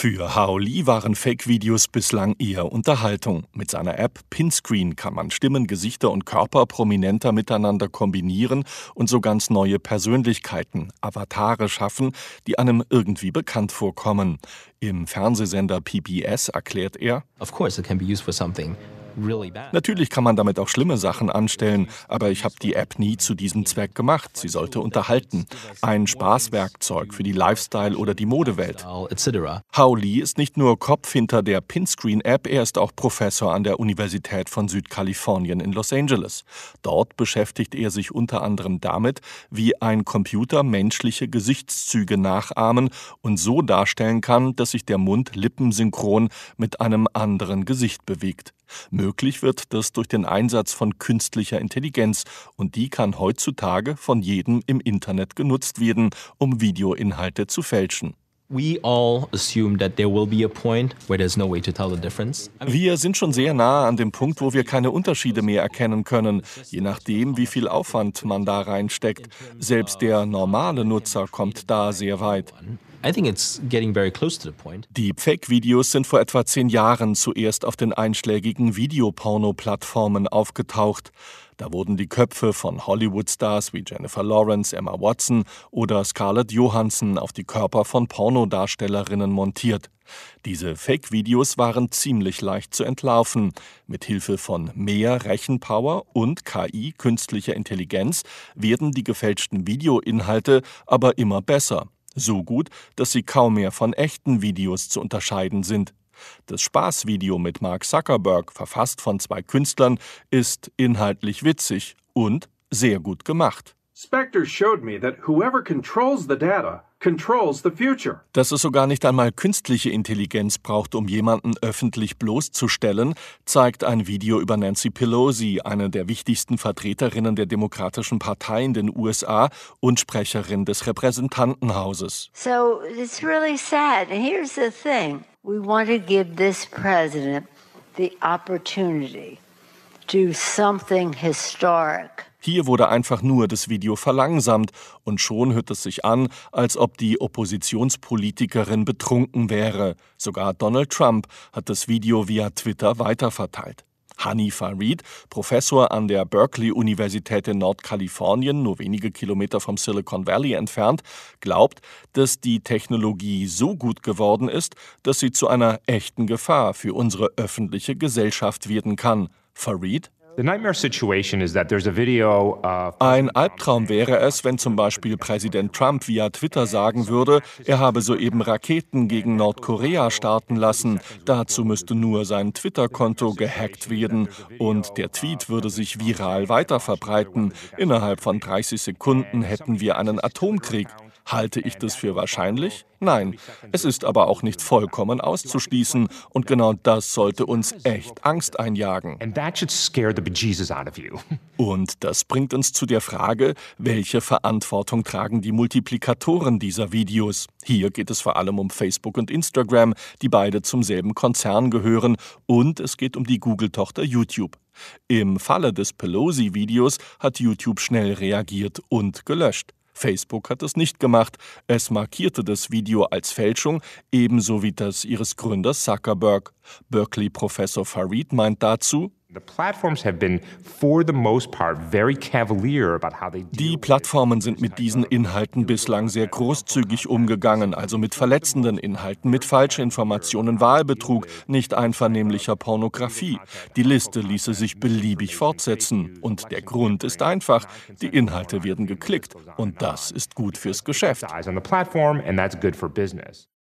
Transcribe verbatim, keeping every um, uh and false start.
Für Hao Li waren Fake-Videos bislang eher Unterhaltung. Mit seiner App Pinscreen kann man Stimmen, Gesichter und Körper prominenter miteinander kombinieren und so ganz neue Persönlichkeiten, Avatare schaffen, die einem irgendwie bekannt vorkommen. Im Fernsehsender P B S erklärt er: Of course, it can be used for something really bad. Natürlich kann man damit auch schlimme Sachen anstellen, aber ich habe die App nie zu diesem Zweck gemacht. Sie sollte unterhalten. Ein Spaßwerkzeug für die Lifestyle- oder die Modewelt. et cetera. Hao Li ist nicht nur Kopf hinter der Pinscreen-App, er ist auch Professor an der Universität von Südkalifornien in Los Angeles. Dort beschäftigt er sich unter anderem damit, wie ein Computer menschliche Gesichtszüge nachahmen und so darstellen kann, dass sich der Mund lippensynchron mit einem anderen Gesicht bewegt. Möglich wird das durch den Einsatz von künstlicher Intelligenz, und die kann heutzutage von jedem im Internet genutzt werden, um Videoinhalte zu fälschen. We all assume that there will be a point where there's no way to tell the difference. I mean, Wir sind schon sehr nahe an dem Punkt, wo wir keine Unterschiede mehr erkennen können, je nachdem, wie viel Aufwand man da reinsteckt. Selbst der normale Nutzer kommt da sehr weit. I think it's getting very close to the point. Die Fake-Videos sind vor etwa zehn Jahren zuerst auf den einschlägigen Videoporno-Plattformen aufgetaucht. Da wurden die Köpfe von Hollywood-Stars wie Jennifer Lawrence, Emma Watson oder Scarlett Johansson auf die Körper von Pornodarstellerinnen montiert. Diese Fake-Videos waren ziemlich leicht zu entlarven. Mit Hilfe von mehr Rechenpower und K I, künstlicher Intelligenz, werden die gefälschten Videoinhalte aber immer besser. So gut, dass sie kaum mehr von echten Videos zu unterscheiden sind. Das Spaßvideo mit Mark Zuckerberg, verfasst von zwei Künstlern, ist inhaltlich witzig und sehr gut gemacht. Spectre showed me that whoever controls the data controls the future. Dass es sogar nicht einmal künstliche Intelligenz braucht, um jemanden öffentlich bloßzustellen, zeigt ein Video über Nancy Pelosi, eine der wichtigsten Vertreterinnen der Demokratischen Partei in den U S A und Sprecherin des Repräsentantenhauses. So it's really sad. And here's the thing. We want to give this president the opportunity to do something historic. Hier wurde einfach nur das Video verlangsamt und schon hört es sich an, als ob die Oppositionspolitikerin betrunken wäre. Sogar Donald Trump hat das Video via Twitter weiterverteilt. Hani Farid, Professor an der Berkeley-Universität in Nordkalifornien, nur wenige Kilometer vom Silicon Valley entfernt, glaubt, dass die Technologie so gut geworden ist, dass sie zu einer echten Gefahr für unsere öffentliche Gesellschaft werden kann. Farid: The nightmare situation is that there's a video of Ein Albtraum wäre es, wenn zum Beispiel Präsident Trump via Twitter sagen würde, er habe soeben Raketen gegen Nordkorea starten lassen. Dazu müsste nur sein Twitter-Konto gehackt werden und der Tweet würde sich viral weiterverbreiten. Innerhalb von dreißig Sekunden hätten wir einen Atomkrieg. Halte ich das für wahrscheinlich? Nein. Es ist aber auch nicht vollkommen auszuschließen und genau das sollte uns echt Angst einjagen. and that should scare the bejesus out of you. Und das bringt uns zu der Frage, welche Verantwortung tragen die Multiplikatoren dieser Videos? Hier geht es vor allem um Facebook und Instagram, die beide zum selben Konzern gehören, und es geht um die Google-Tochter YouTube. Im Falle des Pelosi-Videos hat YouTube schnell reagiert und gelöscht. Facebook hat es nicht gemacht. Es markierte das Video als Fälschung, ebenso wie das ihres Gründers Zuckerberg. Berkeley-Professor Farid meint dazu: The platforms have been, for the most part, very cavalier about how they deal Die with Plattformen sind mit diesen Inhalten bislang sehr großzügig umgegangen, also mit verletzenden Inhalten, mit Falschinformationen, Wahlbetrug, nicht einvernehmlicher Pornografie. Die Liste ließe sich beliebig fortsetzen. Und der Grund ist einfach: Die Inhalte werden geklickt. Und das ist gut fürs Geschäft. eyes on the platform, and that's good for business.